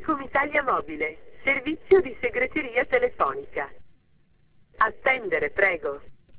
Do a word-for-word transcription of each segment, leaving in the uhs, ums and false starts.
Telecom Italia Mobile, servizio di segreteria telefonica. Attendere, prego.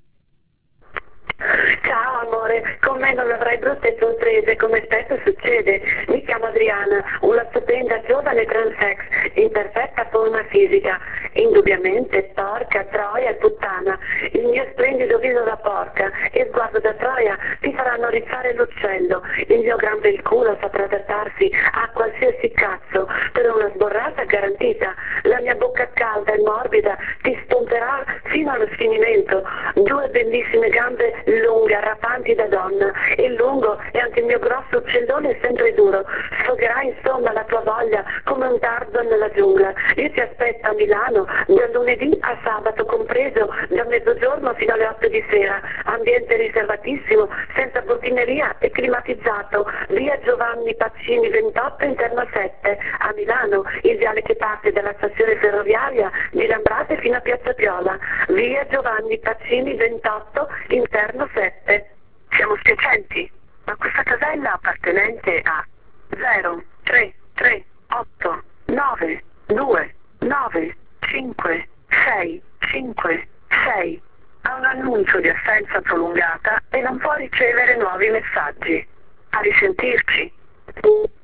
Ciao amore, con me non avrai brutte sorprese come spesso succede. Mi chiamo Adriana, una stupenda giovane transex in perfetta forma fisica, indubbiamente porca, troia e puttana. Il mio splendido viso da porca e sguardo da troia ti faranno rifare l'uccello. Il mio gran bel culo saprà adattarsi a qualsiasi cazzo per una sborrata garantita. La mia bocca calda e morbida ti stomperà fino allo sfinimento. Due bellissime gambe lunghe, arrapanti da donna, e lungo e anche il mio grosso uccellone sempre duro. Sfogherai insomma la tua voglia come un Tarzan nella giungla. Io ti aspetto a Milano da lunedì a sabato compreso, da mezzogiorno fino alle otto di sera. Ambiente riservatissimo, senza portineria e climatizzato. Via Giovanni Paccini ventotto, interno sette, a Milano, il viale che parte dalla stazione ferroviaria di Lambrate fino a Piazza Piola. Via Giovanni Paccini ventotto, interno sette. Siamo spiacenti, ma questa casella appartenente a zero tre tre otto nove due nove cinque sei cinque sei ha un annuncio di assenza prolungata e non può ricevere nuovi messaggi. A risentirci.